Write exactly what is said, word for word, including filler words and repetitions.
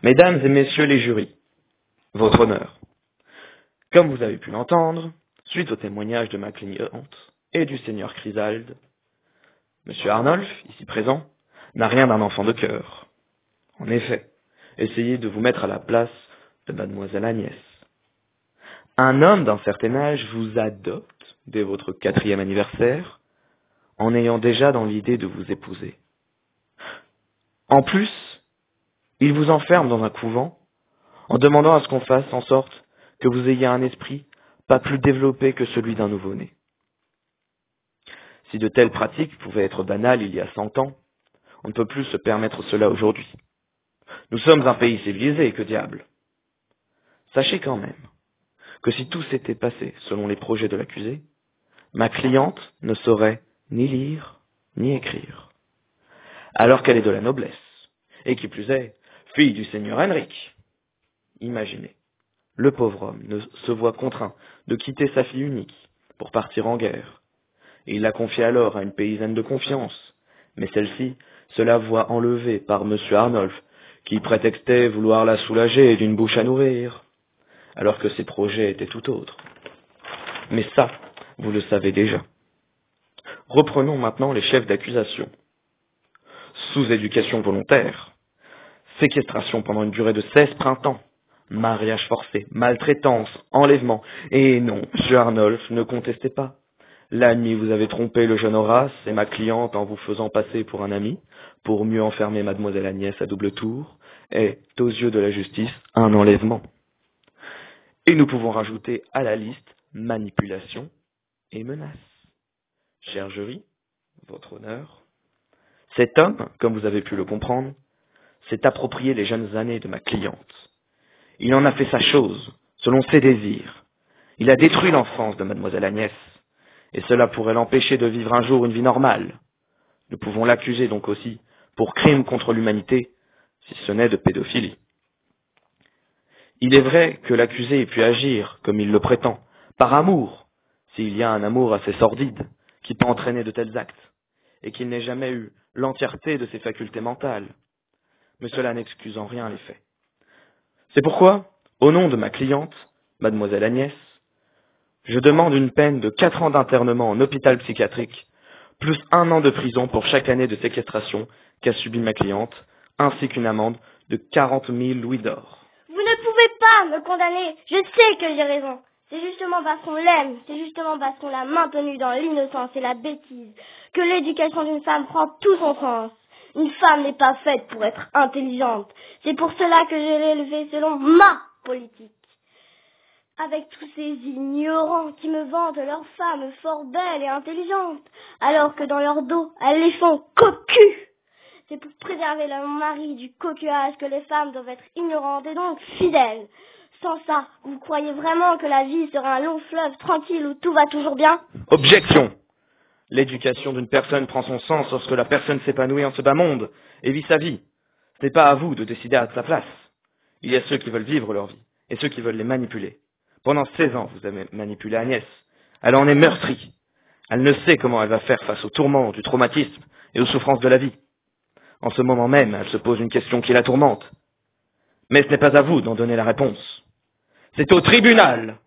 Mesdames et messieurs les jurys, votre honneur. Comme vous avez pu l'entendre, suite au témoignage de ma cliente et du seigneur Chrysalde, Monsieur Arnolphe, ici présent, n'a rien d'un enfant de cœur. En effet, essayez de vous mettre à la place de mademoiselle Agnès. Un homme d'un certain âge vous adopte dès votre quatrième anniversaire, en ayant déjà dans l'idée de vous épouser. En plus, il vous enferme dans un couvent, en demandant à ce qu'on fasse en sorte que vous ayez un esprit pas plus développé que celui d'un nouveau-né. Si de telles pratiques pouvaient être banales il y a cent ans, on ne peut plus se permettre cela aujourd'hui. Nous sommes un pays civilisé, que diable. Sachez quand même que si tout s'était passé selon les projets de l'accusé, ma cliente ne saurait ni lire ni écrire, alors qu'elle est de la noblesse, et qui plus est, fille du seigneur Henric. Imaginez, le pauvre homme ne se voit contraint de quitter sa fille unique pour partir en guerre, et il la confie alors à une paysanne de confiance, mais celle-ci se la voit enlevée par monsieur Arnolphe, qui prétextait vouloir la soulager d'une bouche à nourrir, alors que ses projets étaient tout autres. Mais ça, vous le savez déjà. Reprenons maintenant les chefs d'accusation. Sous-éducation volontaire, séquestration pendant une durée de seize printemps, mariage forcé, maltraitance, enlèvement. Et non, monsieur Arnolphe, ne contestez pas. La nuit, vous avez trompé le jeune Horace et ma cliente en vous faisant passer pour un ami, pour mieux enfermer mademoiselle Agnès à double tour, est, aux yeux de la justice, un enlèvement. Et nous pouvons rajouter à la liste manipulation et menace. Cher jury, votre honneur, cet homme, comme vous avez pu le comprendre, s'est approprié les jeunes années de ma cliente. Il en a fait sa chose, selon ses désirs. Il a détruit l'enfance de mademoiselle Agnès, et cela pourrait l'empêcher de vivre un jour une vie normale. Nous pouvons l'accuser donc aussi pour crime contre l'humanité, si ce n'est de pédophilie. Il est vrai que l'accusé ait pu agir, comme il le prétend, par amour, s'il y a un amour assez sordide, qui peut entraîner de tels actes, et qu'il n'ait jamais eu l'entièreté de ses facultés mentales. Mais cela n'excuse en rien les faits. C'est pourquoi, au nom de ma cliente, mademoiselle Agnès, je demande une peine de quatre ans d'internement en hôpital psychiatrique, plus un an de prison pour chaque année de séquestration qu'a subie ma cliente, ainsi qu'une amende de quarante mille louis d'or. Vous ne pouvez pas me condamner, je sais que j'ai raison. C'est justement parce qu'on l'aime, c'est justement parce qu'on l'a maintenue dans l'innocence et la bêtise, que l'éducation d'une femme prend tout son sens. Une femme n'est pas faite pour être intelligente. C'est pour cela que je l'ai élevée selon ma politique. Avec tous ces ignorants qui me vantent leurs femmes fort belles et intelligentes, alors que dans leur dos, elles les font cocues. C'est pour préserver leur mari du coquillage que les femmes doivent être ignorantes et donc fidèles. Sans ça, vous croyez vraiment que la vie sera un long fleuve tranquille où tout va toujours bien ? Objection! L'éducation d'une personne prend son sens lorsque la personne s'épanouit en ce bas monde et vit sa vie. Ce n'est pas à vous de décider à sa place. Il y a ceux qui veulent vivre leur vie et ceux qui veulent les manipuler. Pendant seize ans, vous avez manipulé Agnès. Elle en est meurtrie. Elle ne sait comment elle va faire face aux tourments, du traumatisme et aux souffrances de la vie. En ce moment même, elle se pose une question qui la tourmente. Mais ce n'est pas à vous d'en donner la réponse. C'est au tribunal